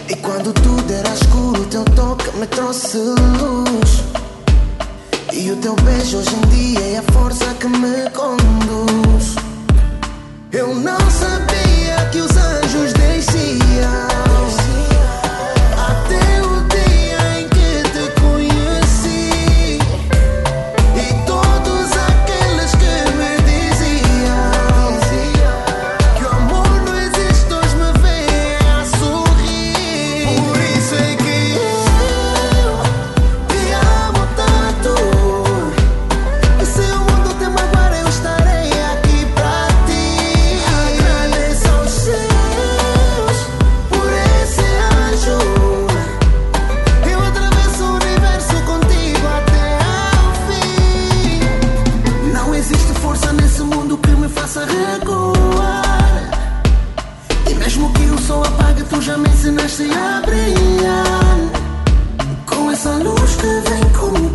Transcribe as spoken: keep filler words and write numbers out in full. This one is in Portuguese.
E quando tudo era escuro, o teu toque me trouxe luz. E o teu beijo hoje em dia é a força que me conduz. Eu não sabia que os anjos desciam até o dia em que te conheci. E todos aqueles que me diziam que o amor não existe, hoje me veem a sorrir. Por isso é que eu te amo tanto. E se o mundo te magoar, eu estarei aqui pra ti. Agradeço aos céus por esse anjo. Eu atravesso o universo contigo até ao fim. Não existe força nesse mundo que me faça recuar. E mesmo que o sol apague, tu já me ensinaste a brilhar. Com essa luz que vem comigo.